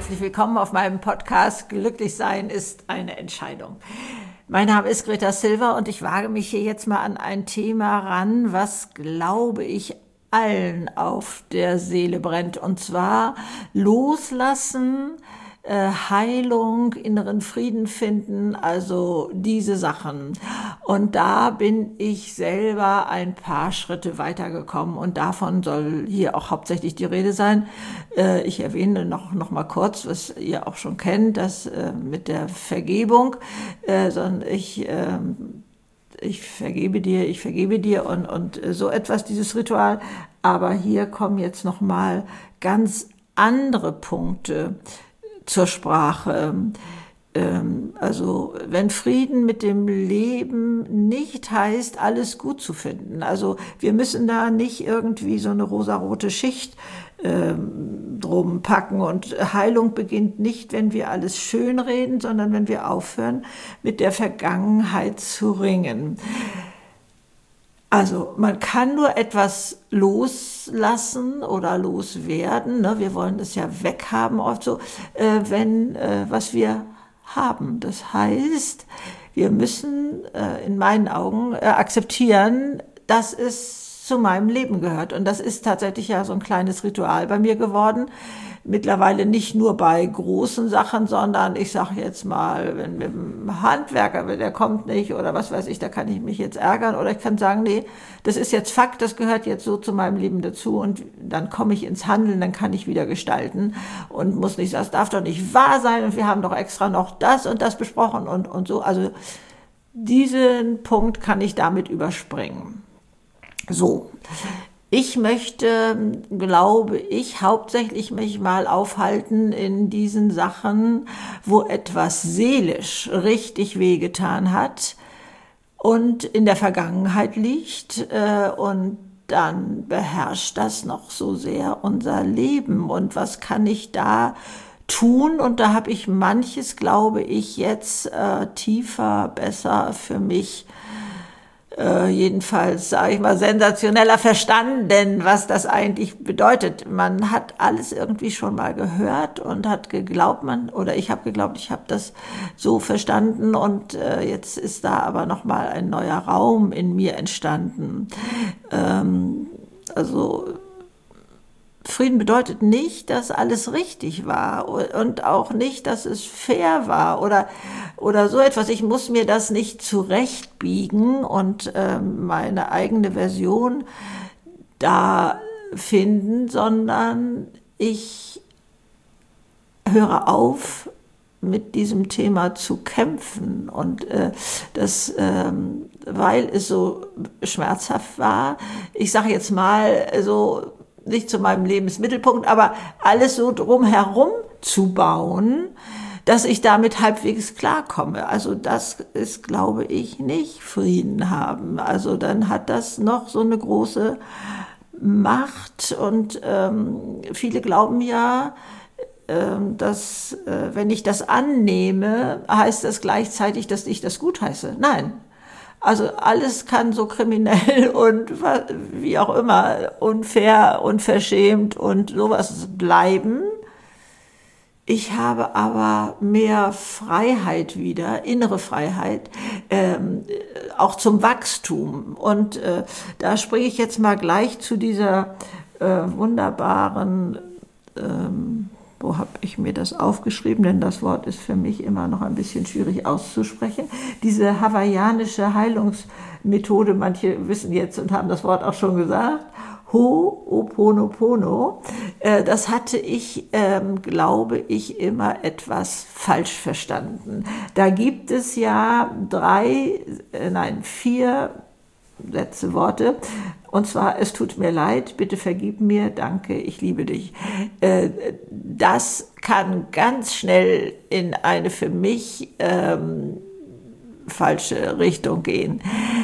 herzlich willkommen auf meinem Podcast Glücklich sein ist eine Entscheidung. Mein Name ist Greta Silver und ich wage mich hier jetzt mal an ein Thema ran, was, glaube ich, allen auf der Seele brennt. Und zwar loslassen, Heilung, inneren Frieden finden, also diese Sachen. Und da bin ich selber ein paar Schritte weitergekommen und davon soll hier auch hauptsächlich die Rede sein. Ich erwähne noch mal kurz, was ihr auch schon kennt, das mit der Vergebung, sondern ich vergebe dir und so etwas, dieses Ritual. Aber hier kommen jetzt noch mal ganz andere Punkte zur Sprache. Also wenn Frieden mit dem Leben nicht heißt, alles gut zu finden. Also wir müssen da nicht irgendwie so eine rosarote Schicht drum packen. Und Heilung beginnt nicht, wenn wir alles schönreden, sondern wenn wir aufhören, mit der Vergangenheit zu ringen. Also man kann nur etwas loslassen oder loswerden, ne? Wir wollen es ja weghaben, oft so, wenn was wir haben. Das heißt, wir müssen in meinen Augen akzeptieren, dass es zu meinem Leben gehört. Und das ist tatsächlich ja so ein kleines Ritual bei mir geworden. Mittlerweile nicht nur bei großen Sachen, sondern ich sage jetzt mal, wenn mit dem Handwerker, der kommt nicht oder was weiß ich, da kann ich mich jetzt ärgern oder ich kann sagen, nee, das ist jetzt Fakt, das gehört jetzt so zu meinem Leben dazu und dann komme ich ins Handeln, dann kann ich wieder gestalten und muss nicht, das darf doch nicht wahr sein und wir haben doch extra noch das und das besprochen und so. Also diesen Punkt kann ich damit überspringen. So. Ich möchte, glaube ich, hauptsächlich mich mal aufhalten in diesen Sachen, wo etwas seelisch richtig wehgetan hat und in der Vergangenheit liegt und dann beherrscht das noch so sehr unser Leben. Und was kann ich da tun? Und da habe ich manches, glaube ich, jetzt tiefer, besser für mich jedenfalls, sage ich mal, sensationeller verstanden, was das eigentlich bedeutet. Man hat alles irgendwie schon mal gehört und hat geglaubt, ich habe geglaubt, ich habe das so verstanden und jetzt ist da aber nochmal ein neuer Raum in mir entstanden. Also Frieden bedeutet nicht, dass alles richtig war und auch nicht, dass es fair war oder so etwas. Ich muss mir das nicht zurechtbiegen und meine eigene Version da finden, sondern ich höre auf, mit diesem Thema zu kämpfen und weil es so schmerzhaft war, ich sage jetzt mal so, nicht zu meinem Lebensmittelpunkt, aber alles so drumherum zu bauen, dass ich damit halbwegs klarkomme. Also das ist, glaube ich, nicht Frieden haben. Also dann hat das noch so eine große Macht und viele glauben ja, dass wenn ich das annehme, heißt das gleichzeitig, dass ich das gutheiße. Nein. Also alles kann so kriminell und wie auch immer unfair, unverschämt und sowas bleiben. Ich habe aber mehr Freiheit wieder, innere Freiheit, auch zum Wachstum. Und da springe ich jetzt mal gleich zu dieser wunderbaren, wo habe ich mir das aufgeschrieben, denn das Wort ist für mich immer noch ein bisschen schwierig auszusprechen. Diese hawaiianische Heilungsmethode, manche wissen jetzt und haben das Wort auch schon gesagt, Ho'oponopono, das hatte ich, glaube ich, immer etwas falsch verstanden. Da gibt es ja 4 Sätze, Worte. Und zwar, es tut mir leid, bitte vergib mir, danke, ich liebe dich. Das kann ganz schnell in eine für mich falsche Richtung gehen.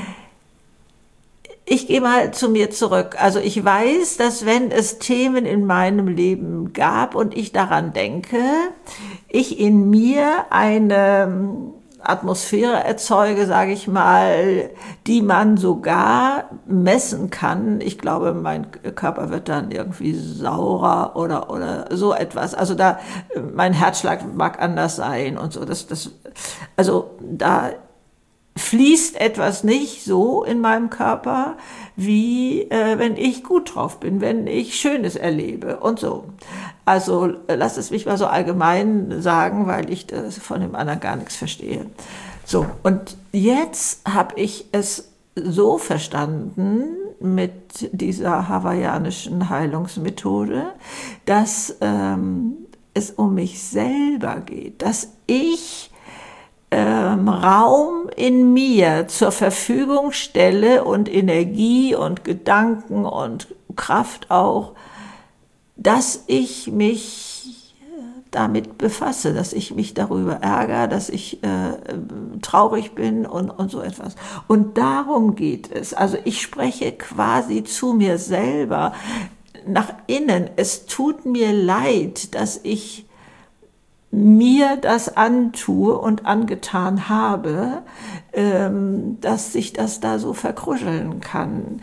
Ich gehe mal zu mir zurück. Also ich weiß, dass wenn es Themen in meinem Leben gab und ich daran denke, ich in mir eine Atmosphäre erzeuge, sage ich mal, die man sogar messen kann. Ich glaube, mein Körper wird dann irgendwie saurer oder so etwas. Also da, mein Herzschlag mag anders sein und so. Also da fließt etwas nicht so in meinem Körper, wie wenn ich gut drauf bin, wenn ich Schönes erlebe und so. Also lass es mich mal so allgemein sagen, weil ich das von dem anderen gar nichts verstehe. So, und jetzt habe ich es so verstanden mit dieser hawaiianischen Heilungsmethode, dass es um mich selber geht, dass ich Raum in mir zur Verfügung stelle und Energie und Gedanken und Kraft auch, dass ich mich damit befasse, dass ich mich darüber ärgere, dass ich traurig bin und so etwas. Und darum geht es. Also ich spreche quasi zu mir selber nach innen. Es tut mir leid, dass ich mir das antue und angetan habe, dass sich das da so verkruscheln kann.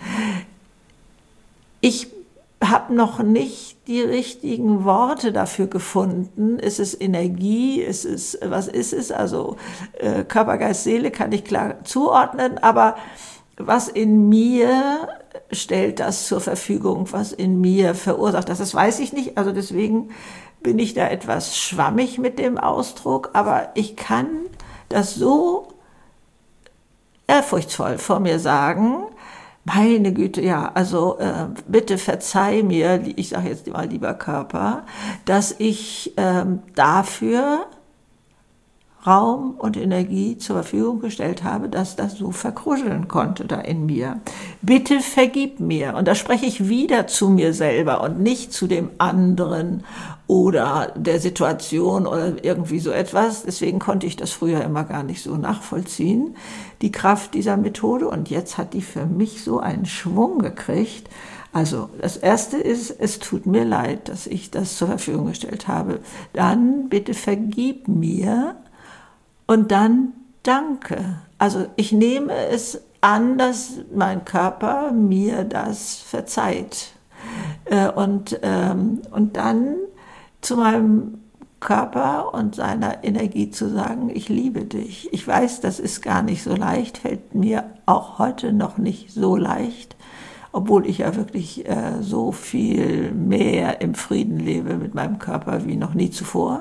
Ich habe noch nicht die richtigen Worte dafür gefunden. Ist es Energie? Was ist es? Also Körper, Geist, Seele kann ich klar zuordnen, aber was in mir stellt das zur Verfügung, was in mir verursacht das weiß ich nicht. Also deswegen bin ich da etwas schwammig mit dem Ausdruck, aber ich kann das so ehrfurchtsvoll vor mir sagen, meine Güte, ja, also bitte verzeih mir, ich sage jetzt mal lieber Körper, dass ich dafür Raum und Energie zur Verfügung gestellt habe, dass das so verkruscheln konnte da in mir. Bitte vergib mir. Und da spreche ich wieder zu mir selber und nicht zu dem anderen oder der Situation oder irgendwie so etwas. Deswegen konnte ich das früher immer gar nicht so nachvollziehen, die Kraft dieser Methode. Und jetzt hat die für mich so einen Schwung gekriegt. Also das Erste ist, es tut mir leid, dass ich das zur Verfügung gestellt habe. Dann bitte vergib mir. Und dann danke. Also ich nehme es an, dass mein Körper mir das verzeiht. Und dann zu meinem Körper und seiner Energie zu sagen, ich liebe dich. Ich weiß, das ist gar nicht so leicht, fällt mir auch heute noch nicht so leicht, obwohl ich ja wirklich so viel mehr im Frieden lebe mit meinem Körper wie noch nie zuvor.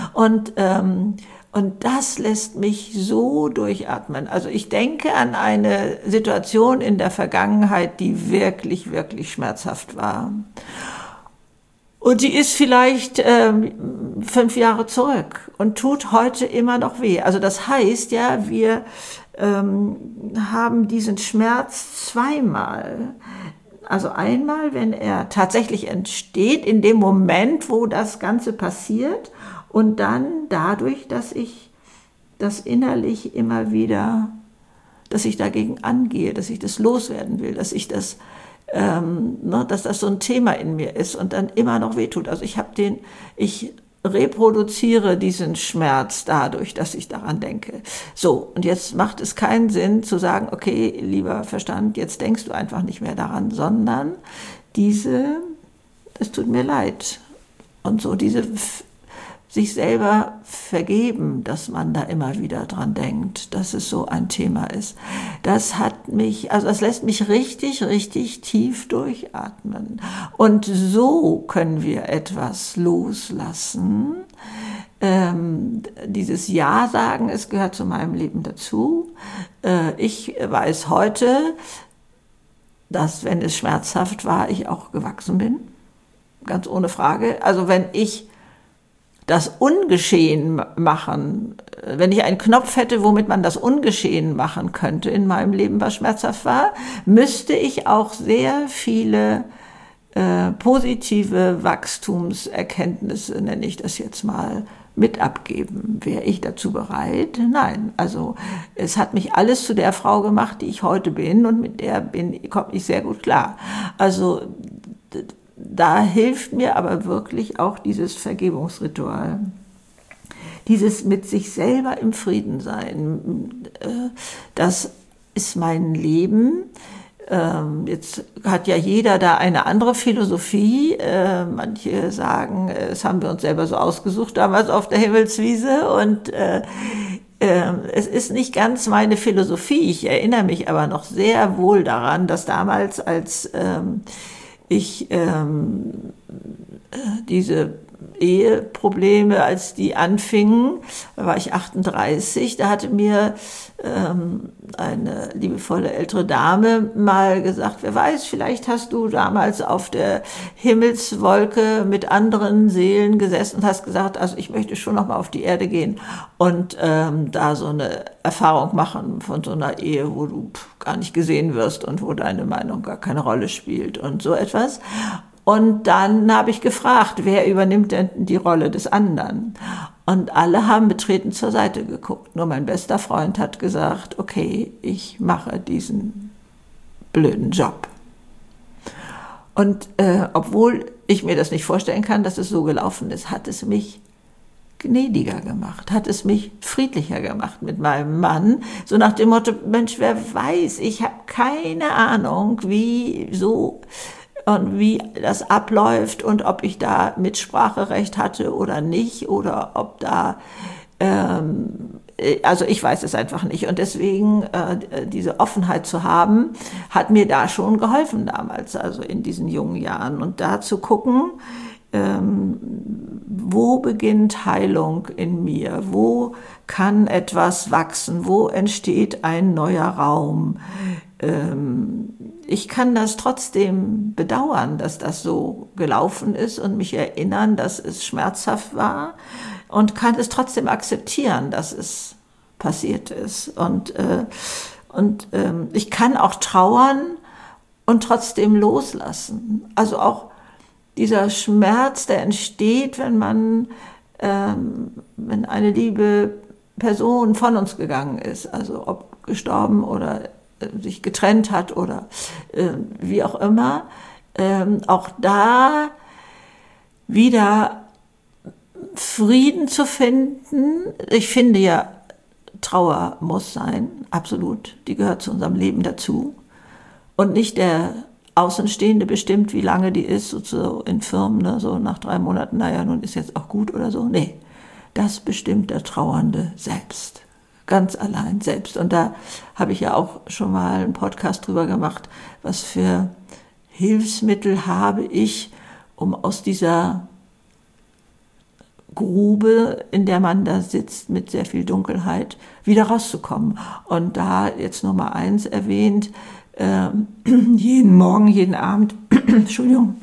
Und das lässt mich so durchatmen. Also ich denke an eine Situation in der Vergangenheit, die wirklich, wirklich schmerzhaft war. Und sie ist vielleicht 5 Jahre zurück und tut heute immer noch weh. Also das heißt ja, wir haben diesen Schmerz zweimal. Also einmal, wenn er tatsächlich entsteht, in dem Moment, wo das Ganze passiert, und dann dadurch, dass ich das innerlich immer wieder, dass ich dagegen angehe, dass ich das loswerden will, dass ich das, dass das so ein Thema in mir ist und dann immer noch wehtut. Also ich reproduziere diesen Schmerz dadurch, dass ich daran denke. So, und jetzt macht es keinen Sinn zu sagen, okay, lieber Verstand, jetzt denkst du einfach nicht mehr daran, sondern es tut mir leid. Und so sich selber vergeben, dass man da immer wieder dran denkt, dass es so ein Thema ist. Das lässt mich richtig, richtig tief durchatmen. Und so können wir etwas loslassen. Dieses Ja sagen, es gehört zu meinem Leben dazu. Ich weiß heute, dass, wenn es schmerzhaft war, ich auch gewachsen bin. Ganz ohne Frage. Also wenn ich das Ungeschehen machen, wenn ich einen Knopf hätte, womit man das Ungeschehen machen könnte in meinem Leben, was schmerzhaft war, müsste ich auch sehr viele positive Wachstumserkenntnisse, nenne ich das jetzt mal, mit abgeben. Wäre ich dazu bereit? Nein. Also es hat mich alles zu der Frau gemacht, die ich heute bin, und mit der komme ich sehr gut klar. Also da hilft mir aber wirklich auch dieses Vergebungsritual. Dieses mit sich selber im Frieden sein, das ist mein Leben. Jetzt hat ja jeder da eine andere Philosophie. Manche sagen, das haben wir uns selber so ausgesucht damals auf der Himmelswiese und es ist nicht ganz meine Philosophie. Ich erinnere mich aber noch sehr wohl daran, dass damals, als ich diese Eheprobleme, als die anfingen, da war ich 38, da hatte mir eine liebevolle ältere Dame mal gesagt, wer weiß, vielleicht hast du damals auf der Himmelswolke mit anderen Seelen gesessen und hast gesagt, also ich möchte schon noch mal auf die Erde gehen und da so eine Erfahrung machen von so einer Ehe, wo du gar nicht gesehen wirst und wo deine Meinung gar keine Rolle spielt und so etwas. Und dann habe ich gefragt, wer übernimmt denn die Rolle des anderen? Und alle haben betreten zur Seite geguckt. Nur mein bester Freund hat gesagt, okay, ich mache diesen blöden Job. Und obwohl ich mir das nicht vorstellen kann, dass es so gelaufen ist, hat es mich gnädiger gemacht, hat es mich friedlicher gemacht mit meinem Mann. So nach dem Motto, Mensch, wer weiß, ich habe keine Ahnung, wie das abläuft und ob ich da Mitspracherecht hatte oder nicht oder ob da, also ich weiß es einfach nicht und deswegen diese Offenheit zu haben, hat mir da schon geholfen damals, also in diesen jungen Jahren und da zu gucken, wo beginnt Heilung in mir, wo kann etwas wachsen, wo entsteht ein neuer Raum. Ich kann das trotzdem bedauern, dass das so gelaufen ist und mich erinnern, dass es schmerzhaft war und kann es trotzdem akzeptieren, dass es passiert ist. Und ich kann auch trauern und trotzdem loslassen. Also auch dieser Schmerz, der entsteht, wenn eine liebe Person von uns gegangen ist, also ob gestorben oder sich getrennt hat oder wie auch immer, auch da wieder Frieden zu finden. Ich finde ja, Trauer muss sein, absolut, die gehört zu unserem Leben dazu. Und nicht der Außenstehende bestimmt, wie lange die ist, so in Firmen, ne, so nach 3 Monaten, naja, nun ist jetzt auch gut oder so. Nee, das bestimmt der Trauernde selbst. Ganz allein selbst. Und da habe ich ja auch schon mal einen Podcast drüber gemacht, was für Hilfsmittel habe ich, um aus dieser Grube, in der man da sitzt, mit sehr viel Dunkelheit, wieder rauszukommen. Und da jetzt Nummer 1 erwähnt, jeden Morgen, jeden Abend, Entschuldigung,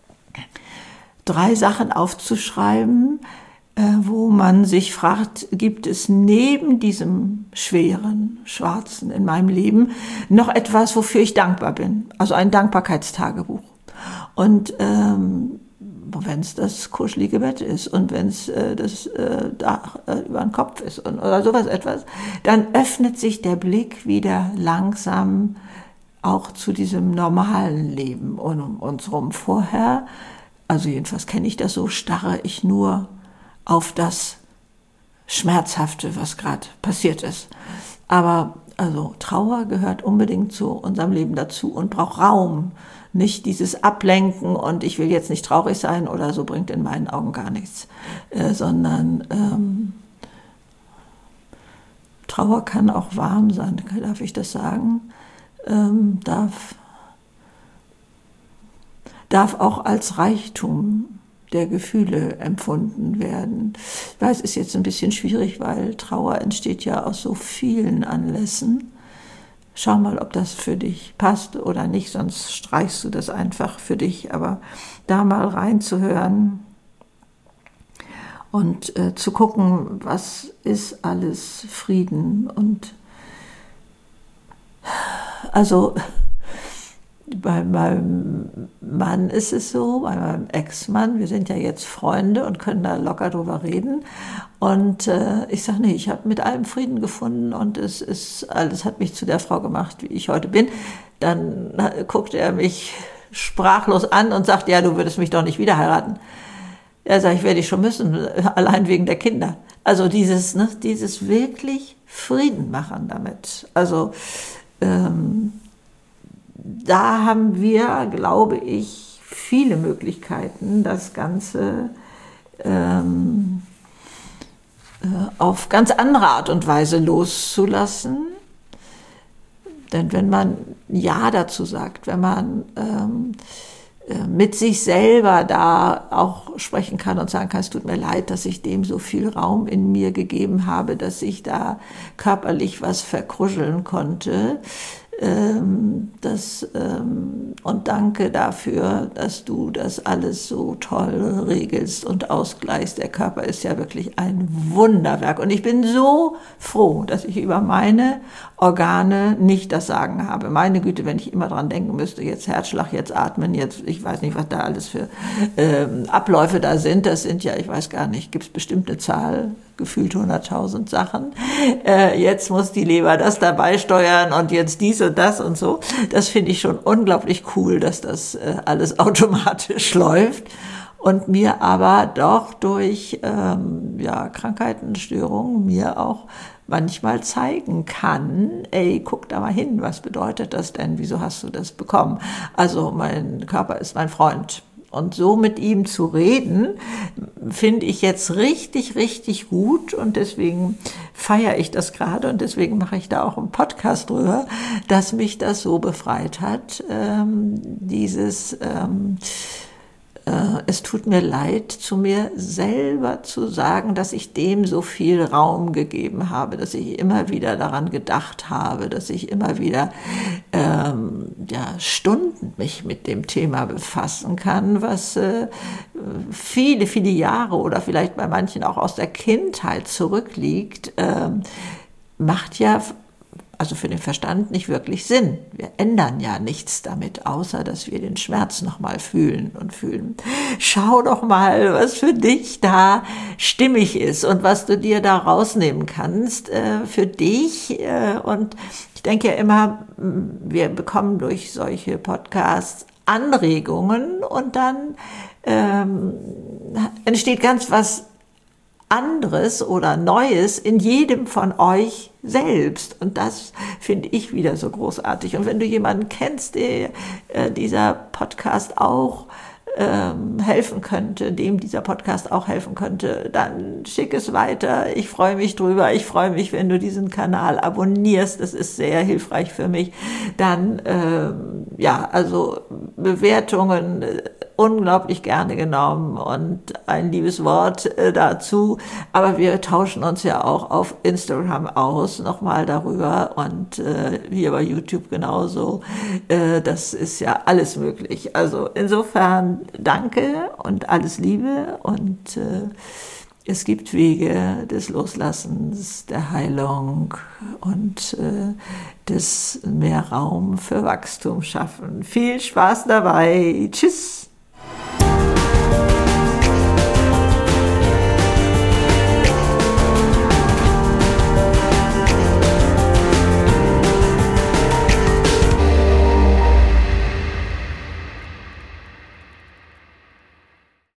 3 Sachen aufzuschreiben, wo man sich fragt, gibt es neben diesem schweren, schwarzen in meinem Leben noch etwas, wofür ich dankbar bin? Also ein Dankbarkeitstagebuch. Und wenn es das kuschelige Bett ist und wenn es das Dach über den Kopf ist oder sowas etwas, dann öffnet sich der Blick wieder langsam auch zu diesem normalen Leben um uns rum. Vorher, also jedenfalls kenne ich das so, starre ich nur auf das Schmerzhafte, was gerade passiert ist. Aber also Trauer gehört unbedingt zu unserem Leben dazu und braucht Raum. Nicht dieses Ablenken und ich will jetzt nicht traurig sein oder so, bringt in meinen Augen gar nichts. Sondern Trauer kann auch warm sein, darf ich das sagen? Darf auch als Reichtum der Gefühle empfunden werden. Ich weiß, es ist jetzt ein bisschen schwierig, weil Trauer entsteht ja aus so vielen Anlässen. Schau mal, ob das für dich passt oder nicht, sonst streichst du das einfach für dich. Aber da mal reinzuhören und zu gucken, was ist alles Frieden. Und also bei meinem Mann ist es so, bei meinem Ex-Mann, wir sind ja jetzt Freunde und können da locker drüber reden. Und ich sage, nee, ich habe mit allem Frieden gefunden und alles hat mich zu der Frau gemacht, wie ich heute bin. Dann guckt er mich sprachlos an und sagt, ja, du würdest mich doch nicht wieder heiraten. Ja, sag ich, werde ich schon müssen, allein wegen der Kinder. Also dieses wirklich Frieden machen damit. Also da haben wir, glaube ich, viele Möglichkeiten, das Ganze auf ganz andere Art und Weise loszulassen. Denn wenn man Ja dazu sagt, wenn man mit sich selber da auch sprechen kann und sagen kann, es tut mir leid, dass ich dem so viel Raum in mir gegeben habe, dass ich da körperlich was verkruscheln konnte. Und danke dafür, dass du das alles so toll regelst und ausgleichst. Der Körper ist ja wirklich ein Wunderwerk. Und ich bin so froh, dass ich über meine Organe nicht das Sagen habe. Meine Güte, wenn ich immer dran denken müsste, jetzt Herzschlag, jetzt atmen, jetzt, ich weiß nicht, was da alles für Abläufe da sind. Das sind ja, ich weiß gar nicht, gibt es bestimmt eine Zahl, gefühlt 100.000 Sachen. Jetzt muss die Leber das dabei steuern und jetzt dies und das und so. Das finde ich schon unglaublich cool, dass das alles automatisch läuft und mir aber doch durch Krankheiten, Störungen mir auch manchmal zeigen kann, ey, guck da mal hin, was bedeutet das denn? Wieso hast du das bekommen? Also mein Körper ist mein Freund. Und so mit ihm zu reden, finde ich jetzt richtig, richtig gut. Und deswegen feiere ich das gerade und deswegen mache ich da auch einen Podcast drüber, dass mich das so befreit hat, es tut mir leid, zu mir selber zu sagen, dass ich dem so viel Raum gegeben habe, dass ich immer wieder daran gedacht habe, dass ich immer wieder Stunden mich mit dem Thema befassen kann, was viele, viele Jahre oder vielleicht bei manchen auch aus der Kindheit zurückliegt, macht ja also für den Verstand nicht wirklich Sinn. Wir ändern ja nichts damit, außer dass wir den Schmerz nochmal fühlen und fühlen. Schau doch mal, was für dich da stimmig ist und was du dir da rausnehmen kannst für dich. Und ich denke ja immer, wir bekommen durch solche Podcasts Anregungen und dann entsteht ganz was anderes oder Neues in jedem von euch selbst. Und das finde ich wieder so großartig. Und wenn du jemanden kennst, der dieser Podcast auch helfen könnte, dem dieser Podcast auch helfen könnte, dann schick es weiter. Ich freue mich drüber. Ich freue mich, wenn du diesen Kanal abonnierst. Das ist sehr hilfreich für mich. Dann, also Bewertungen unglaublich gerne genommen und ein liebes Wort dazu. Aber wir tauschen uns ja auch auf Instagram aus, nochmal darüber und hier bei YouTube genauso. Das ist ja alles möglich. Also insofern danke und alles Liebe und es gibt Wege des Loslassens, der Heilung und des mehr Raum für Wachstum schaffen. Viel Spaß dabei. Tschüss.